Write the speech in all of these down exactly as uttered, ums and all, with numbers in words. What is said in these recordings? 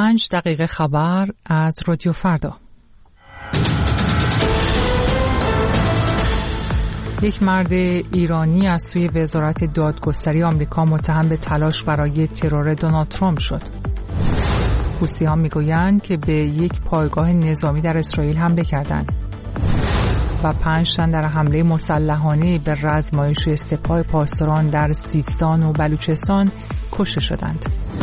پنج دقیقه خبر از رادیو فردا. یک مرد ایرانی از سوی وزارت دادگستری آمریکا متهم به تلاش برای ترور دونالد ترامپ شد. حوثی‌ها میگویند که به یک پایگاه نظامی در اسرائیل حمله کردند و پنج تن در حمله مسلحانه به رزمایش سپاه پاسداران در سیستان و بلوچستان کشته شدند.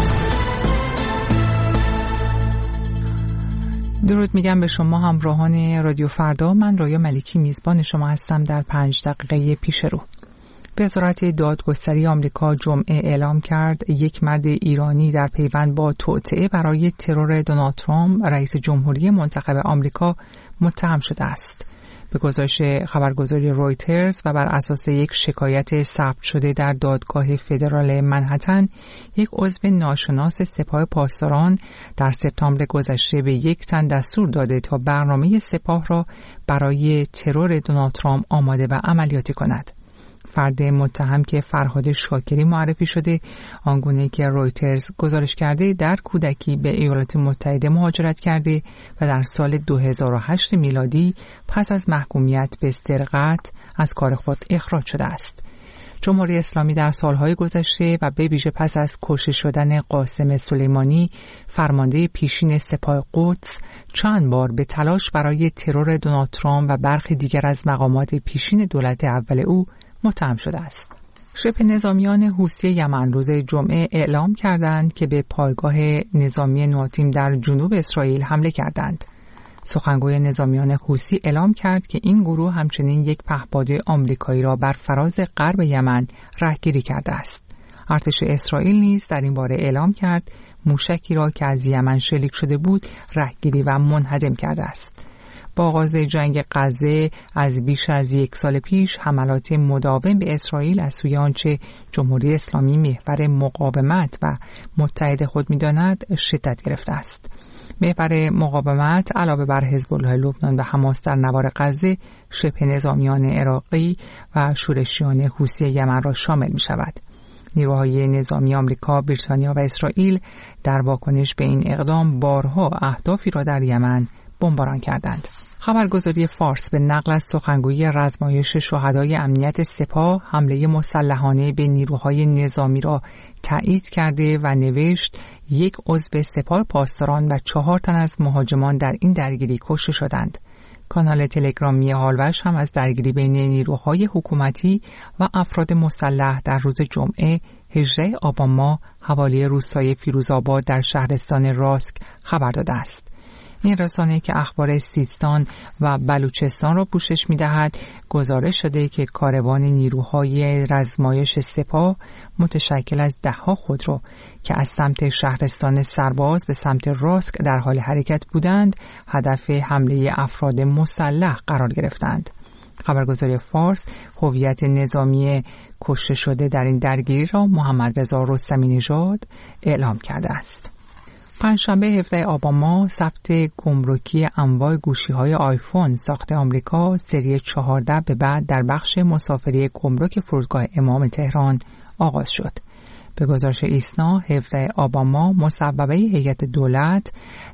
درود میگم به شما همراهان رادیو فردا. من رویا ملکی میزبان شما هستم در پنج دقیقه پیش رو. وزارت دادگستری آمریکا جمعه اعلام کرد یک مرد ایرانی در پیوند با توطئه برای ترور دونالد ترامپ رئیس جمهوری منتخب آمریکا متهم شده است. به گزارش خبرگزاری رویترز و بر اساس یک شکایت ثبت شده در دادگاه فدرال منهتن، یک عضو ناشناس سپاه پاسداران در سپتامبر گذشته به یک تن دستور داده تا برنامه سپاه را برای ترور دونالد ترامپ آماده و عملیاتی کند. فرد متهم که فرهاد شاکری معرفی شده، آنگونه که رویترز گزارش کرده در کودکی به ایالات متحده مهاجرت کرده و در سال دو هزار و هشت میلادی پس از محکومیت به سرقت از کار خود اخراج شده است. جمهوری اسلامی در سالهای گذشته و به ویژه پس از کشته شدن قاسم سلیمانی فرمانده پیشین سپاه قدس چند بار به تلاش برای ترور دونالد ترامپ و برخی دیگر از مقامات پیشین دولت اول او متهم شده است. شبه نظامیان حوثی یمن روز جمعه اعلام کردند که به پایگاه نظامی نواتیم در جنوب اسرائیل حمله کردند. سخنگوی نظامیان حوثی اعلام کرد که این گروه همچنین یک پهپاد آمریکایی را بر فراز غرب یمن رهگیری کرده است. ارتش اسرائیل نیز در این باره اعلام کرد موشکی را که از یمن شلیک شده بود رهگیری و منهدم کرده است. با آغاز جنگ غزه از بیش از یک سال پیش حملات مداوم به اسرائیل از سوی آنچه جمهوری اسلامی محور مقاومت و متحد خود می‌داند شدت گرفته است. محور مقاومت علاوه بر حزب الله لبنان و حماس در نوار غزه، شبه نظامیان عراقی و شورشیان حوثی یمن را شامل می‌شود. نیروهای نظامی آمریکا، بریتانیا و اسرائیل در واکنش به این اقدام بارها اهدافی را در یمن بمباران کردند. خبرگزاری فارس به نقل از سخنگوی رزمایش شهدای امنیت سپاه حمله مسلحانه به نیروهای نظامی را تایید کرده و نوشت یک عضو سپاه پاسداران و چهار تن از مهاجمان در این درگیری کشته شدند. کانال تلگرامی هالوش هم از درگیری بین نیروهای حکومتی و افراد مسلح در روز جمعه هجدهم آبان ماه حوالی روستای فیروزآباد در شهرستان راسک خبر داده است. این رسانه که اخبار سیستان و بلوچستان را پوشش می‌دهد گزارش شده که کاروان نیروهای رزمایش سپاه متشکل از ده‌ها خودرو که از سمت شهرستان سرباز به سمت راسک در حال حرکت بودند هدف حمله افراد مسلح قرار گرفتند. خبرگزاری فارس هویت نظامی کشته شده در این درگیری را محمد رضا رستمی نژاد اعلام کرده است. پنجشنبه هفدهم آبان ماه ثبت گمرکی انواع گوشی‌های آیفون ساخت آمریکا سری چهارده به بعد در بخش مسافری گمرک فرودگاه امام تهران آغاز شد. به گزارش ایسنا هفدهم آبان ماه مصوبه هیئت دولت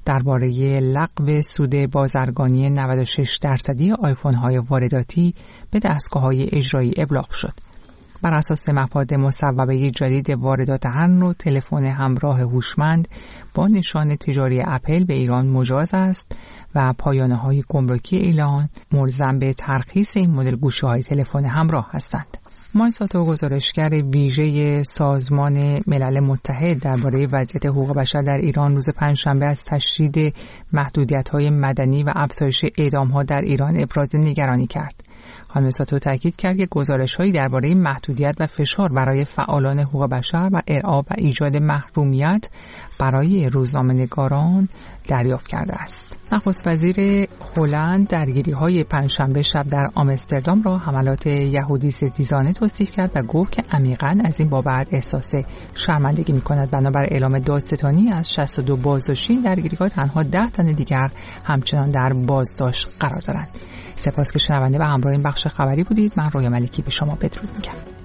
درباره لغو سود بازرگانی نود و شش درصدی آیفون‌های وارداتی به دستگاه‌های اجرایی ابلاغ شد. بر اساس مفاد مصوبه جدید واردات هر نوع تلفن همراه هوشمند با نشان تجاری اپل به ایران مجاز است و پایانه‌های گمرکی ایران ملزم به ترخیص این مدل گوشی‌های تلفن همراه هستند. مایساتو گزارشگر ویژه سازمان ملل متحد درباره وضعیت حقوق بشر در ایران روز پنجشنبه از تشدید محدودیت‌های مدنی و افزایش اعدام‌ها در ایران ابراز نگرانی کرد. خانم ساتو تاکید کرد که گزارش‌هایی درباره محدودیت و فشار برای فعالان حقوق بشر و ارعاب و ایجاد محرومیت برای روزنامه‌نگاران دریافت کرده است. نخست وزیر هلند درگیری‌های پنجشنبه شب در آمستردام را حملات یهودی ستیزانه توصیف کرد و گفت که عمیقاً از این بابت احساس شرمندگی می‌کند. بنابر اعلام دادستانی از شصت و دو بازداشتین درگیری‌ها تنها ده تن دیگر همچنان در بازداشت قرار دارند. سپاس که شنونده و همراه این بخش خبری بودید. من رویا ملکی به شما بدرود میگم.